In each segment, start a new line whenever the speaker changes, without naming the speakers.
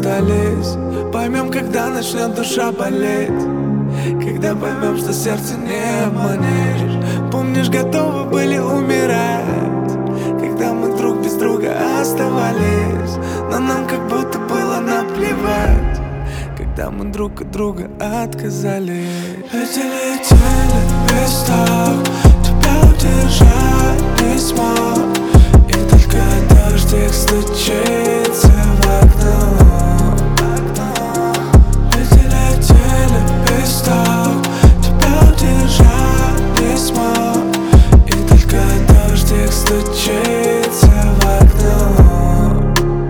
расстались. Поймем, когда начнет душа болеть, когда поймем, что сердце не обманешь. Помнишь, готовы были умирать, когда мы друг без друга оставались. Но нам как будто было наплевать, когда мы друг от друга отказались. Летели без так, тебя удержать не смог, и только дождик стучится в окно. Летели без так, тебя удержать не смог, и только дождик стучится в окно.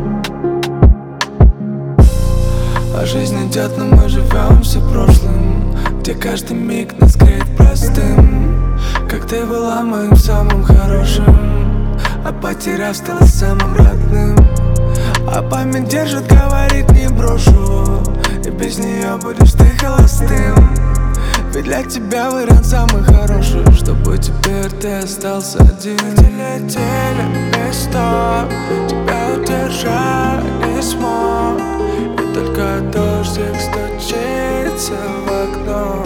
А жизнь идет, но мы живем все прошлым, где каждый миг нас греет простым. Как ты была моим самым хорошим, а потеряв стала самым родным. А память держит, говорит, не брошу, и без нее будешь ты холостым. Ведь для тебя вариант самый хороший, чтобы теперь ты остался один. Летели без стоп, тебя удержать не смог, и только дождик стучится в окно.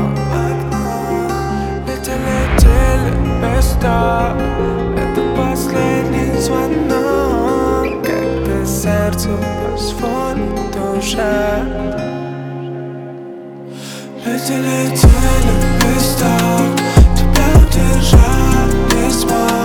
Летели без стоп, это последний звонок, когда сердцу позвонит душа. Летели без стоп, тебя удержать не смог,